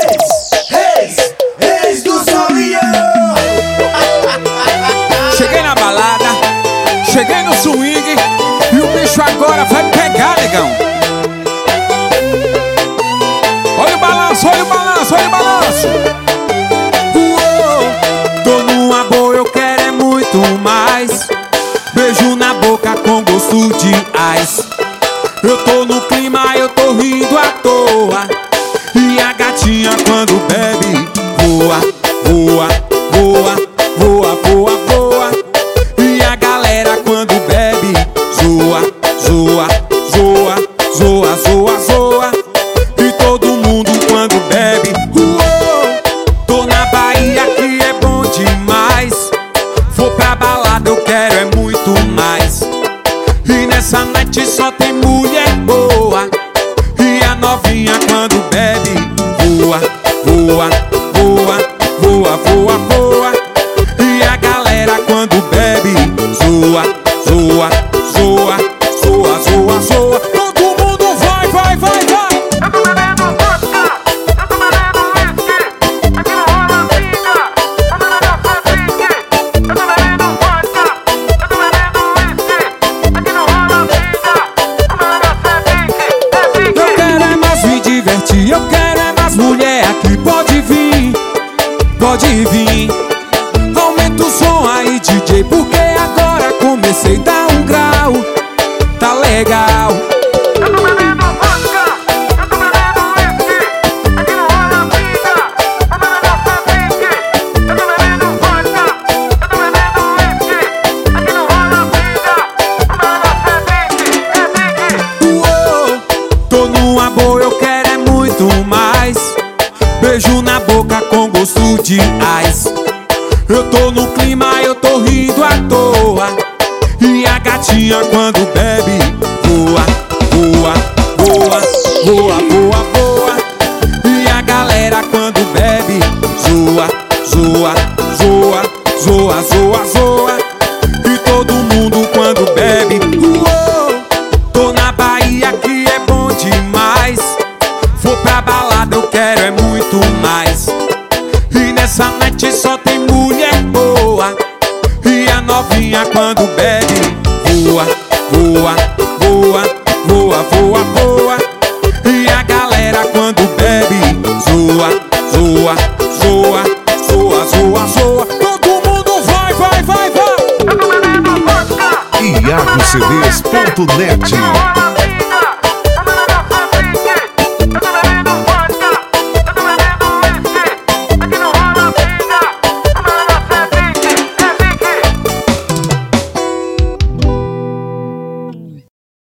Reis do Solinho. Cheguei na balada, cheguei no swing e o bicho agora vai pegar, negão. Olha o balanço, olha o balanço, olha o balanço. Uou, tô numa boa, eu quero é muito mais. Beijo na boca com gosto de ice. Eu tô no clima, eu tô rindo à toa. E a gatinha quando bebe voa, voa, voa, voa, voa, voa. E a galera quando bebe zoa, zoa, zoa, zoa, zoa, zoa. E todo mundo quando bebe uou. Tô na Bahia que é bom demais. Vou pra balada, eu quero é muito mais. E nessa noite só tem mulher boa. E a novinha quando bebe voa, voa, voa, voa, voa, voa. E a galera quando bebe zoa, zoa, zoa, zoa, zoa, zoa. Todo mundo vai, vai, vai, vai. Eu tô bebendo vodka, eu tô bebendo whisky. Aqui não rola briga, eu tô bebendo whisky. Eu tô bebendo vodka, eu tô bebendo whisky. Aqui não rola briga, eu tô bebendo Eu quero é mais me divertir, eu quero é mais mulher aqui. Pode vir, pode vir. Aumenta o som aí, DJ, porque agora comecei a dar um grau. Tá legal. Eu tô bebendo vodka, eu tô bebendo whisky. Aqui não rola briga, eu tô bebendo whisky. Eu tô bebendo vodka, eu tô bebendo whisky. Aqui não rola briga, eu tô bebendo Uou, tô numa boa, eu quero é muito mais. Beijo na boca com gosto de ice. Eu tô no clima, eu tô rindo à toa. E a gatinha quando bebe voa, voa, voa, voa, voa, voa. E a galera quando bebe zoa, zoa, zoa, zoa, zoa, zoa. E todo mundo quando bebe uou. Tô na Bahia que é bom demais. Vou pra balada, eu quero é muito mais. E nessa noite só tem mulher boa. E a novinha quando bebe voa, voa, voa, voa, voa, voa. E a galera quando bebe zoa, zoa, zoa, zoa, zoa, zoa. Todo mundo vai, vai, vai, vai. Eu tô bebendo vodka, IagoCDs.net. aqui não rola